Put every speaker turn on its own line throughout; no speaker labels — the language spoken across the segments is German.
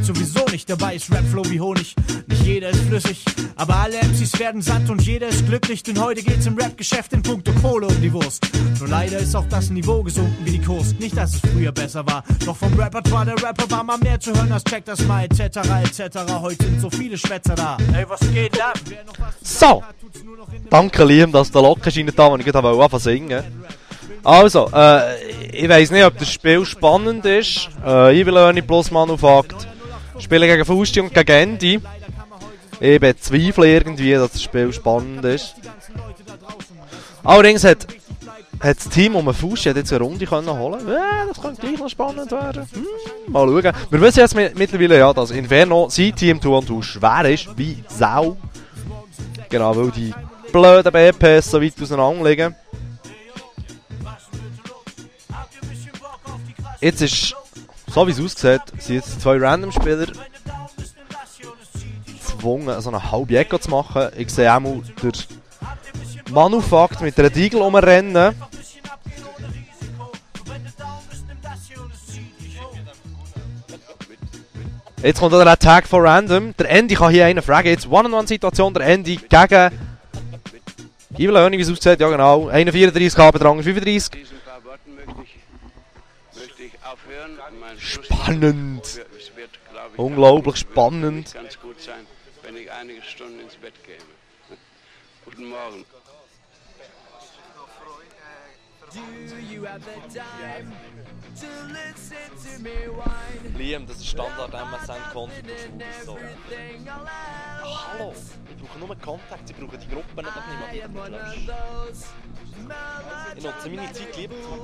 geht sowieso nicht, dabei ist Rapflow wie Honig. Nicht jeder ist flüssig, aber alle MCs werden satt und jeder ist glücklich, denn heute geht's im Rap-Geschäft in puncto Kohle um die Wurst. Nur leider ist auch das Niveau gesunken wie die Kost. Nicht, dass es früher besser war, doch vom Repertoire der Rapper war mal mehr zu hören als check das mal etc. etc. Heute sind so viele Schwätzer da. Ey, was geht ab?
So, danke Liam, dass du locker scheint da, wo ich gerade anfangen singen. Also, ich weiss nicht, ob das Spiel spannend ist. Evil Learning plus Manufakt spielen gegen Fusti und gegen Andy. Ich bezweifle irgendwie, dass das Spiel spannend ist. Allerdings hat das Team um Fusti jetzt eine Runde holen können. Das könnte gleich noch spannend werden. Mal schauen. Wir wissen jetzt mittlerweile ja, dass Inferno sein Team 2-2 schwer ist wie Sau. Genau, weil die blöden BPs so weit auseinander liegen. Jetzt ist, so wie es aussieht, sind jetzt 2 Random-Spieler gezwungen, so eine halbe Ecke zu machen. Ich sehe auch mal der Manufakt mit einer Diegel rumrennen. Jetzt kommt der Attack von Random. Der Andy kann hier einen fragen. Jetzt One-on-One-Situation. Der Andy gegen Evil Learning, wie es aussieht. Ja genau. 1,34 K, Bedrang 35. Spannend. Unglaublich spannend.
Ganz gut sein, wenn ich einige Stunden ins Bett käme. Guten Morgen.
Liam, das ist Standard MSN-Konto. So. Hallo, ich brauche nur Kontakt, ich brauche die Gruppen nicht niemand löscht. Ich nutze meine Zeit lieber zu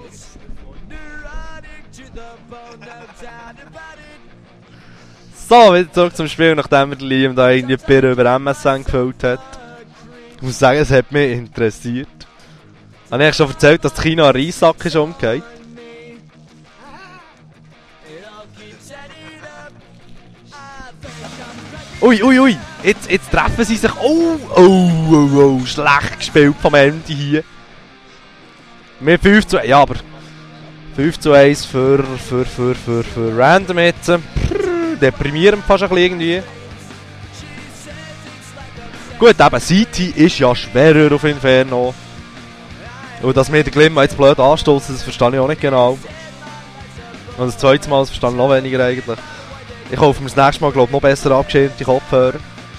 So, wieder zurück zum Spiel, nachdem Liam da irgendwie die Birne über MSN gefüllt hat. Ich muss sagen, es hat mich interessiert. Habe ich schon erzählt, dass China ein Reissack ist umgekehrt? Ui, jetzt treffen sie sich. Oh, schlecht gespielt vom Andy hier. Mit 5-1, ja, aber 5-1 für Random jetzt. Deprimierend fast ein bisschen irgendwie. Gut, eben, City ist ja schwerer auf Inferno. Und dass mir der Glimmer jetzt blöd anstoßen, das verstehe ich auch nicht genau. Und das zweite Mal, das verstehe ich noch weniger eigentlich. Ich hoffe, mir das nächste Mal noch besser abgeschirmte Kopfhörer.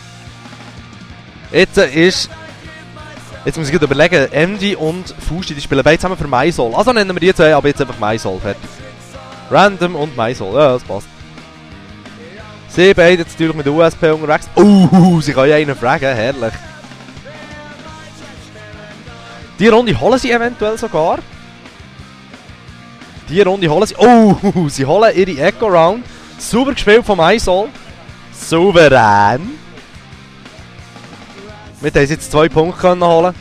Jetzt muss ich überlegen, Andy und Fusti, die spielen beide zusammen für MySoul. Also nennen wir die zwei, aber jetzt einfach MySoul, fertig. Random und MySoul, ja, das passt. Sie beide jetzt natürlich mit der USP unterwegs. Sie kann ja einen fragen, herrlich. Die Runde holen sie eventuell sogar. Sie holen ihre Echo-Round. Super gespielt von MySoul. Souverän. Mit haben sie jetzt 2 Punkte können holen.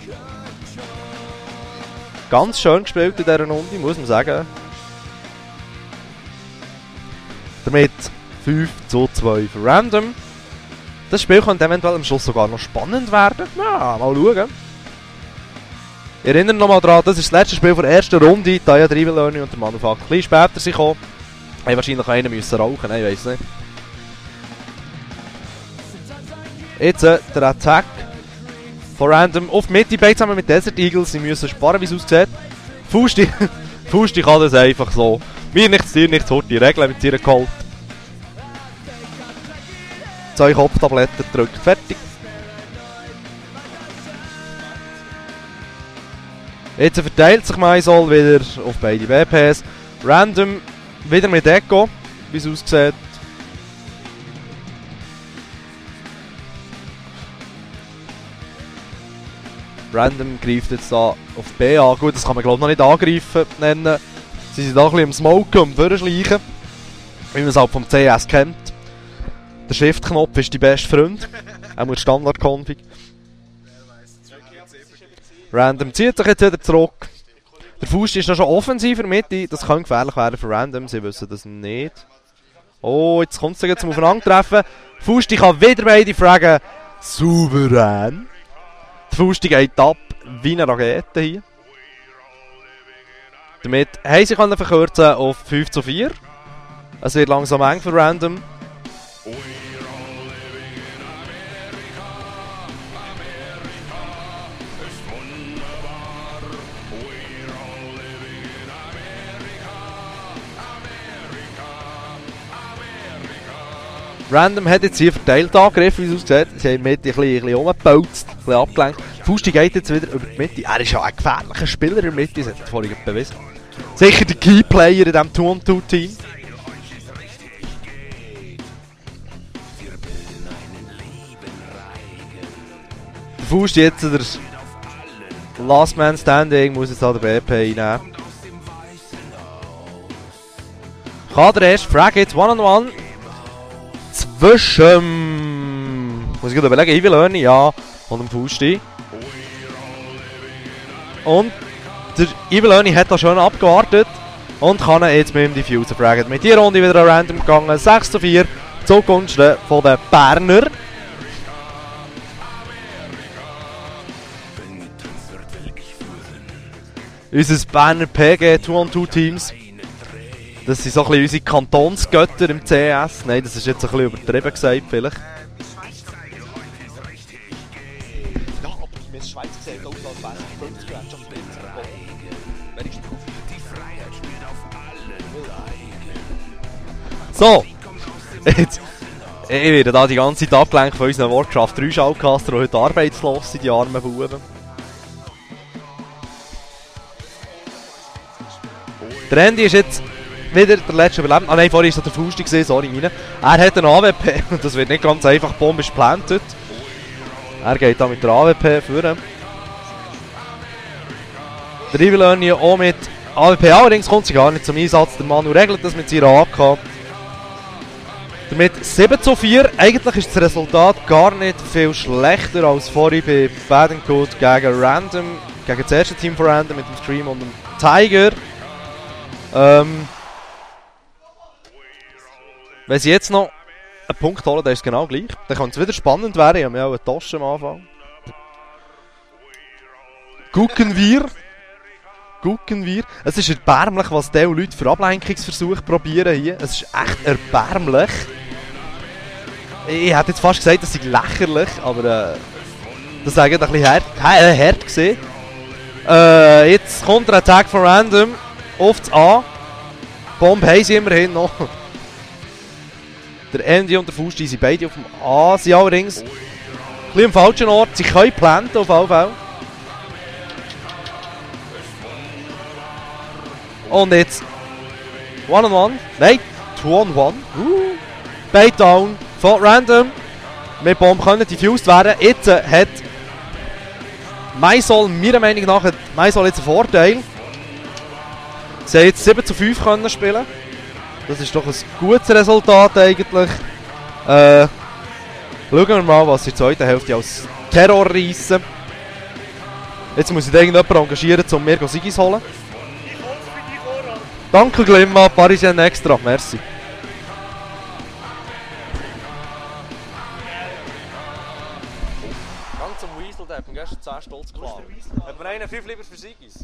Ganz schön gespielt in dieser Runde, muss man sagen. Damit 5-2 für Random. Das Spiel könnte eventuell am Schluss sogar noch spannend werden. Ja, mal schauen. Ich erinnere nochmal daran, das ist das letzte Spiel der ersten Runde. Da ja der Evil Learning und der Manufakt ein bisschen später sind gekommen. Haben wahrscheinlich einen müssen rauchen, nein, ich weiss nicht. Jetzt der Attack von Random auf die Mitte, beide zusammen mit Desert Eagles. Sie müssen sparen, wie es aussieht. Fusti kann das einfach so. Mir nichts, dir nichts, die Regeln mit ihrer geholt. 2 Kopftabletten gedrückt, fertig. Jetzt verteilt sich MySoul wieder auf beide WPs. Random wieder mit Echo, wie es aussieht. Random greift jetzt da auf B an. Gut, das kann man glaube ich noch nicht angreifen nennen. Sie sind da ein bisschen im Smoken und vorschleichen. Wie man es halt vom CS kennt. Der Shift-Knopf ist die beste Freund. Auch mit Standard-Config. Random zieht sich jetzt wieder zurück. Der Fusti ist noch schon offensiver Mitte. Das kann gefährlich werden für Random. Sie wissen das nicht. Oh, jetzt kommt es zum Aufeinandertreffen. Fusti kann wieder beide fragen. Souverän. Die Fusti geht ab wie eine Rakete hier. Damit haben sie verkürzen auf 5-4. Es wird langsam eng für Random. Random hat jetzt hier verteilt angegriffen, wie es aussieht. Sie haben die Mitte ein bisschen rumgepelzt, ein bisschen abgelenkt. Fusti geht jetzt wieder über die Mitte. Er ist ja ein gefährlicher Spieler in der Mitte, das hat er vorhin bewiesen. Sicher der Keyplayer in diesem 2-on-2-Team. Der Fusti jetzt der Last Man Standing, muss jetzt an der BP einnehmen. Kann der erste Frag jetzt One-on-One. Zwischen, muss ich gerade überlegen, Evil Ernie, ja, und dem Fusti. Und der Evil Ernie hat da schon abgewartet und kann ihn jetzt mit dem Diffuser fragen. Mit dieser Runde wieder an Random gegangen, 6:4 zugunsten von den Berner. Unser Berner PG 2-on-2-Teams. Das sind so ein bisschen unsere Kantonsgötter im CS. Nein, das ist jetzt ein bisschen übertrieben gesagt, vielleicht. Ja, aber mir ist Schweiz gesehen, auch als wäre es 50 Grad schon so, jetzt. Ich werde da die ganze Zeit abgelenkt von unseren Warcraft 3 Shoutcaster, die heute arbeitslos sind, die armen Buben. Der Andy ist jetzt wieder der letzte Überlebende. Ah nein, vorhin war der Fusti gesehen, sorry, meine. Er hat einen AWP und das wird nicht ganz einfach. Die Bombe ist geplantet. Er geht da mit der AWP führen. Der Evil Ernie auch mit AWP, allerdings kommt sie gar nicht zum Einsatz. Der Manu regelt das mit seiner AK. Damit 7:4. Eigentlich ist das Resultat gar nicht viel schlechter als vorhin bei Bad & Good gegen Random. Gegen das erste Team von Random mit dem Stream und dem Tiger. Wenn sie jetzt noch einen Punkt holen, dann ist es genau gleich. Dann kann es wieder spannend werden. Ich habe mir auch eine Tasche am Anfang. Gucken wir. Es ist erbärmlich, was diese Leute für Ablenkungsversuche probieren hier. Es ist echt erbärmlich. Ich hätte jetzt fast gesagt, das sei lächerlich, aber das sage ich ein bisschen hart gesehen. Jetzt kommt der Attack von Random auf das A. Bomb haben sie immerhin noch. Der Andy und der Fusti sind beide auf dem A. Sie allerdings ein bisschen am falschen Ort. Sie können planten auf jeden Fall. Und jetzt One-on-One. Nein, 2-on-1. Beide down von Random. Mit Bomb können diffused werden. Jetzt hat Maisol, meiner Meinung nach, jetzt einen Vorteil. Sie haben jetzt 7:5 können spielen. Das ist doch ein gutes Resultat eigentlich. Schauen wir mal, was sie in der zweiten Hälfte als Terror reissen. Jetzt muss ich irgendjemanden engagieren, um mir Sigis zu holen. Danke Glimma, Parisien extra, merci. Ganz zum Weasel, der hat mir gestern 10 Stutz geklaut. Hat mir einen 5 lieber für Sigis?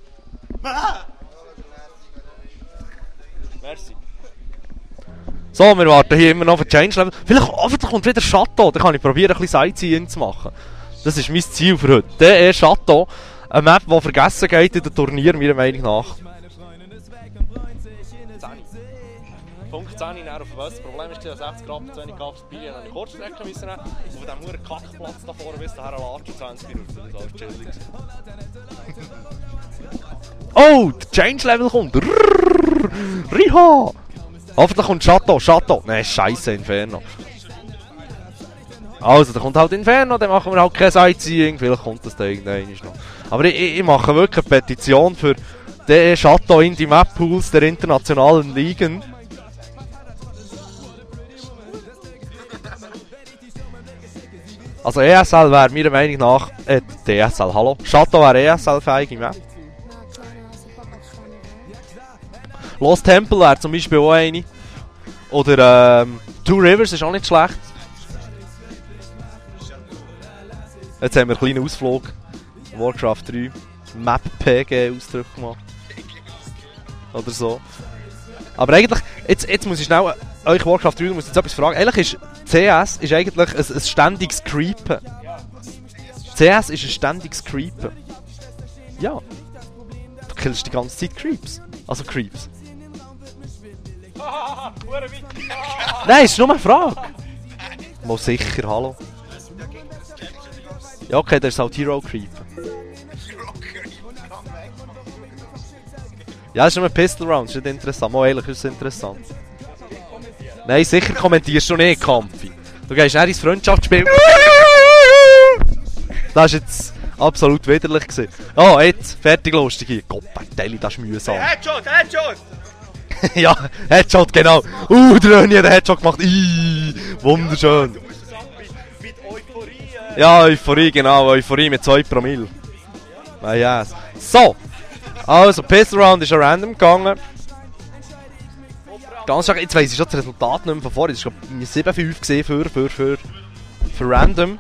Merci. So, wir warten hier immer noch auf den Change Level. Vielleicht kommt wieder Chateau, dann kann ich probieren, ein bisschen Sightseeing zu machen. Das ist mein Ziel für heute. Der ist Chateau. Eine Map, die vergessen geht in den Turnieren, meiner Meinung nach. Punkt 10 auf dem West. Das Problem ist, dass 60 Grad zu wenig gab, das Bier eine Kurzstrecke müssen nehmen. Und von diesem hohen Kackplatz da vorne bis daher latschen 20 Minuten. Das ist alles chillig. Oh, der Change Level kommt. Riha! Hoffentlich kommt Chateau. Nein, scheiße, Inferno. Also, da kommt halt Inferno, dann machen wir halt kein Sightseeing. Vielleicht kommt das da irgendwann noch. Aber ich mache wirklich eine Petition für den Chateau in die Map Pools der internationalen Ligen. Also ESL wäre meiner Meinung nach, DSL, hallo. Chateau wäre ESL-fähig im Map. Lost Temple wäre zum Beispiel auch eine. Oder Two Rivers ist auch nicht schlecht. Jetzt haben wir einen kleinen Ausflug. Warcraft 3. Map PG Ausdruck gemacht. Oder so. Aber eigentlich, jetzt muss ich schnell euch Warcraft 3, muss jetzt etwas fragen. Eigentlich ist CS ist eigentlich ein ständiges Creepen. CS ist ein ständiges Creepen. Ja. Du killst die ganze Zeit Creeps. Also Creeps. Nein, ist nur eine Frage. Mal sicher, hallo. Ja, okay, der ist halt Hero Creepen. Ja, das ist nur ein Pistol Round, das ist nicht interessant. Mal ehrlich, ist es interessant. Nein, sicher kommentierst du nicht, Kampfi. Du gehst nicht ins Freundschaftsspiel. Das war jetzt absolut widerlich gewesen. Oh, jetzt, fertig lustig hier. Gottverdammt, das ist mühsam.
Headshot!
Ja, Headshot, genau. Der Röni hat den Headshot gemacht. Wunderschön.
Mit Euphorie.
Ja, Euphorie, genau. Euphorie mit 2 Promille. Ah, yes. So. Also, Pistol Round ist ja random gegangen. Ganz stark, jetzt weiss ich schon das Resultat nicht mehr von vorhin. Das war 7-5 gesehen für random.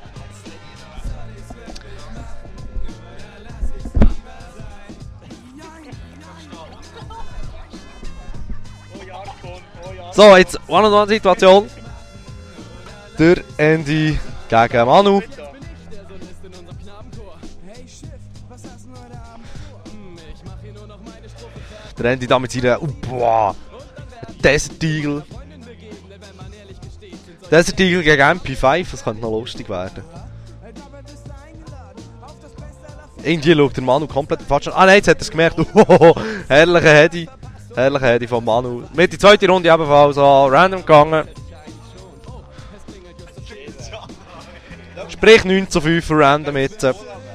So, jetzt One-on-One-Situation. Der Andy gegen Manu. Der Andy da mit seiner Desert Eagle. Desert Eagle gegen MP5, das könnte noch lustig werden. Irgendwie schaut der Manu komplett falsch an. Ah nein, jetzt hat er es gemerkt. Herrlicher Hedi. Herrlicher Hedi von Manu. Mit die zweite Runde ebenfalls an random gegangen. Sprich 9-5 für random jetzt.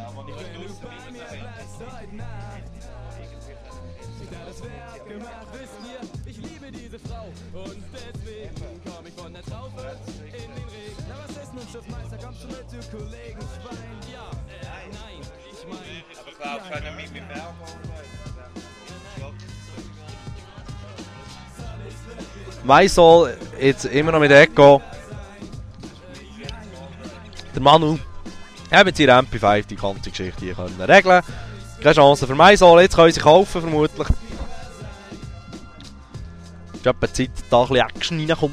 Maisol jetzt immer noch mit Echo. Der Manu hat mit seiner MP5 die ganze Geschichte hier können regeln. Keine Chance für Maisol, jetzt können sie kaufen vermutlich. Ich glaube, die Zeit, da ein bisschen Action reinkommt.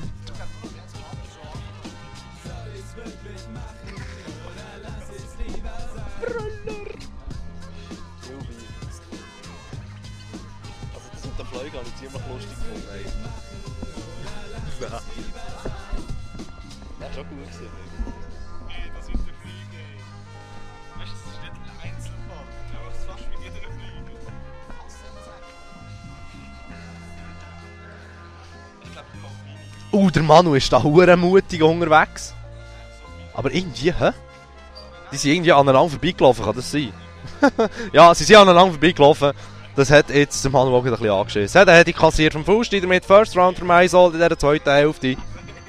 Der Manu ist da hure mutig unterwegs. Aber irgendwie, Die sind irgendwie aneinander vorbeigelaufen, kann das sein? Ja, sie sind aneinander vorbeigelaufen. Das hat jetzt der Manu auch ein bisschen angeschissen. Er hat die kassiert vom Fußsteiner mit First Round für Maisol in dieser zweiten Hälfte.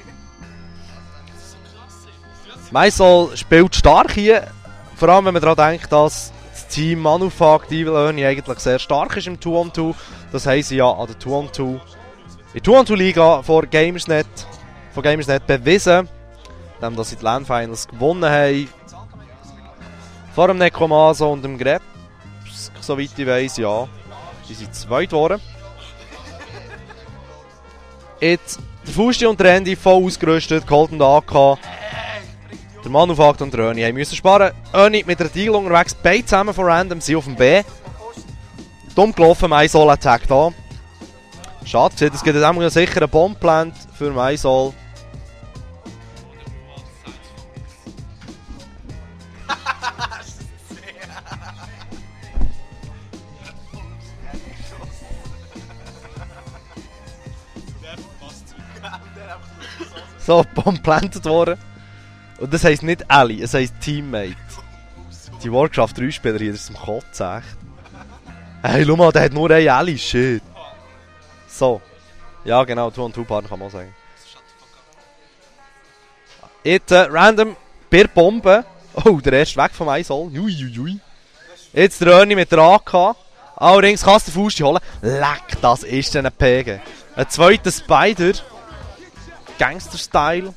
Maisol spielt stark hier. Vor allem, wenn man daran denkt, dass das Team Manufakt Evil Ernie eigentlich sehr stark ist im 2-on-2. Das haben sie ja an der 2-on-2 in der 2-on-2-Liga von Gamersnet bewiesen, dass sie die LAN-Finals gewonnen haben. Vor dem Necromazo und dem Greps, soweit ich weiss, ja. Die sind zweit geworden. Jetzt der Fusti und der Andy voll ausgerüstet, geholt und AK. Der Manufakt und der Ernie mussten sparen. Ernie mit der Deal unterwegs, beide zusammen von Random, sind auf dem B. Dumm gelaufen, Maisol attackt an. Schade gesehen, es gibt jetzt sicher einen Bomb-Plant für Maisol. So, Bomb plantet worden. Und das heisst nicht Ellie, es heisst Teammate. Die Warcraft 3 Spieler hier, das ist im Kotzen, echt. Hey, schau mal, der hat nur eine Ellie, shit. So. Ja, genau, 2-on-2-Partner kann man auch sagen. Jetzt random per Bombe. Oh, der erste weg vom Eisol. Jetzt der Ernie mit der AK. Allerdings kannst du den Fuß holen. Leck, das ist ein PG. Ein zweiter Spider. Gangster-Style.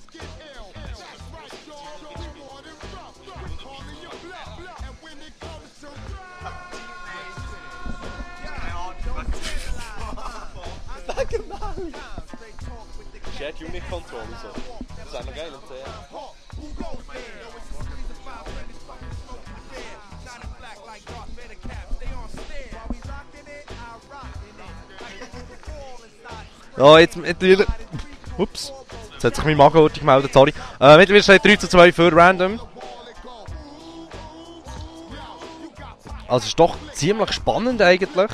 Shared Unit Control und so. Das ist auch noch geil. Ja, jetzt mittlerweile... Ups. Jetzt hat sich mein Magen gemeldet, sorry. Mittlerweile steht 3:2 für Random. Also ist doch ziemlich spannend eigentlich.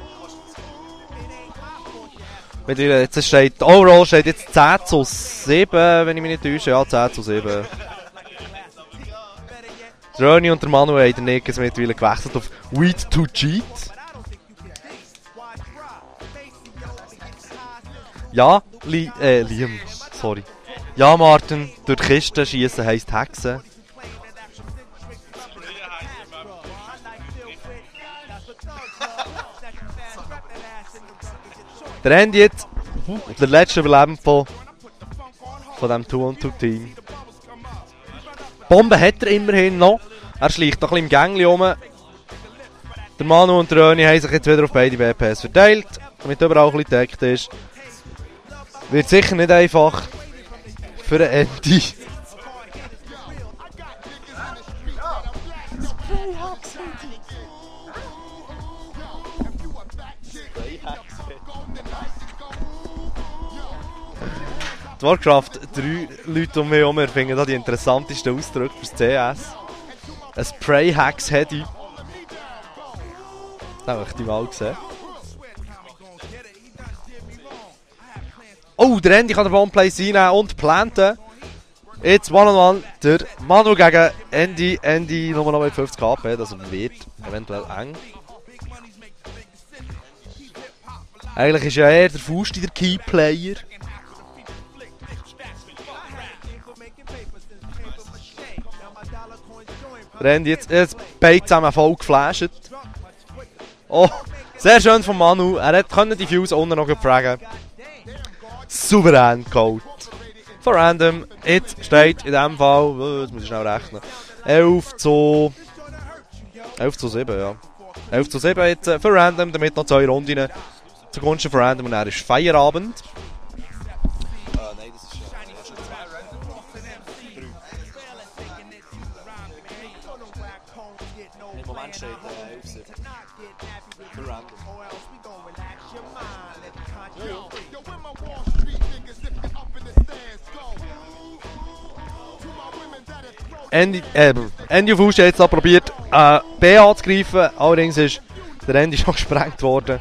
Mittlerweile jetzt steht... Overall steht jetzt 10:7, wenn ich mich nicht täusche. Ja, 10:7. Ronny und der Manuel haben den Nickes mittlerweile gewechselt auf Weed to Cheat. Ja, Liam, sorry. Ja, Martin, durch die Kiste schiessen heisst Hexen. Der Andy jetzt, der letzte Überlebende von diesem 2-on-2-Team. Bombe hat er immerhin noch. Er schleicht noch ein bisschen im Gängli rum. Der Manu und der Röni haben sich jetzt wieder auf beide BPS verteilt, damit überall ein bisschen gedeckt ist. Wird sicher nicht einfach für den Andy. Die Warcraft 3 Leute um mich herum finden da die interessantesten Ausdrücke fürs CS. Ein Spray-Hacks-Heady. Das habe ich mal gesehen. Oh, der Andy kann den One-Place einnehmen und planten. Jetzt One-on-One der Manu gegen Andy. Andy nur noch mit 50 HP, das wird eventuell eng. Eigentlich ist ja eher der Fausti der Key-Player. Der Andy jetzt beide zusammen voll geflasht. Oh, sehr schön von Manu. Er konnte die Fuse unten noch fragen. Souverän geholt. Von Random. Jetzt steht in diesem Fall, jetzt muss ich schnell rechnen, 11:7, ja. 11:7 jetzt für Random, damit noch 2 Runden zugunsten von Random und dann ist Feierabend. Nein, das ist schon 2 Random. 3. Im Moment steht 11:7. Für Random. Andy Fuß hat jetzt auch probiert, B anzugreifen, allerdings ist der Andy schon gesprengt worden.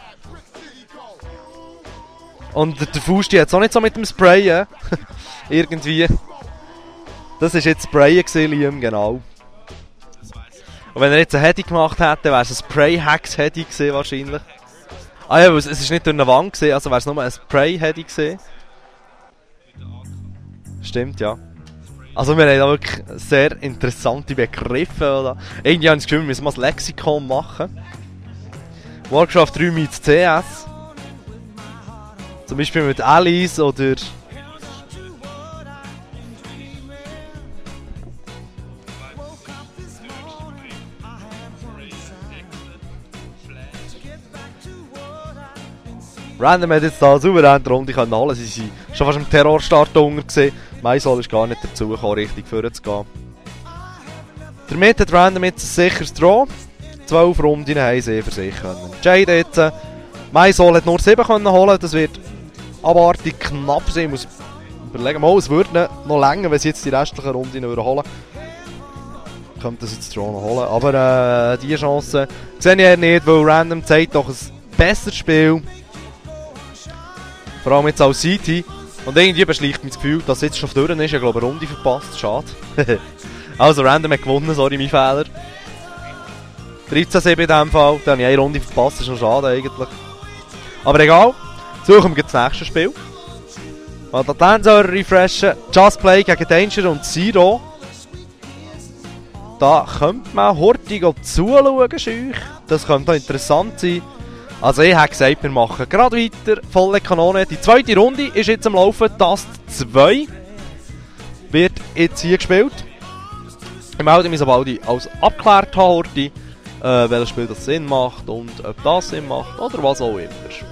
Und der Fuß hat es auch nicht so mit dem Sprayen. Irgendwie. Das war jetzt Sprayen gewesen, Liam, genau. Und wenn er jetzt ein Heady gemacht hätte, wäre es ein Spray-Hacks-Heady gewesen wahrscheinlich. Ah ja, es ist nicht durch eine Wand gewesen, also wäre es nur ein Spray-Heady gewesen. Stimmt, ja. Also wir haben da wirklich sehr interessante Begriffe. Oder? Irgendwie habe ich das Gefühl, wir müssen mal ein Lexikon machen. Warcraft 3 mit CS. Zum Beispiel mit Alice oder... Random hat jetzt da souverän die Runde holen. Sie waren schon fast im Terrorstart unter gewesen. Maisol ist gar nicht dazu gekommen, richtig vorzugehen. Damit hat Random jetzt ein sicheres Draw. 12 Runden haben sie für sich können. Jade jetzt. Maisol hat nur 7 können holen. Das wird abartig knapp sein. Ich muss überlegen, es würde noch länger, wenn sie jetzt die restlichen Runden holen. Könnte das jetzt Draw noch holen. Aber diese Chance sehe ich eher nicht, weil Random zeigt doch ein besseres Spiel. Vor allem jetzt als City. Und irgendwie beschleicht mich das Gefühl, dass es jetzt schon durch ist. Ich glaube, eine Runde verpasst. Schade. Also, Random hat gewonnen. Sorry, mein Fehler. 13:7 in diesem Fall. Dann habe ich eine Runde verpasst. Das ist noch schade eigentlich. Aber egal. Suchen wir das nächste Spiel. Mal die Atlanser refreshen. Just Play gegen Danger und Zero. Da könnte man hurtig zuschauen, scheuch. Das könnte interessant sein. Also ich habe gesagt, wir machen gerade weiter, volle Kanone. Die zweite Runde ist jetzt am Laufen, Task 2 wird jetzt hier gespielt. Ich melde mich, sobald ich alles abgeklärt habe, welches Spiel das Sinn macht und ob das Sinn macht oder was auch immer.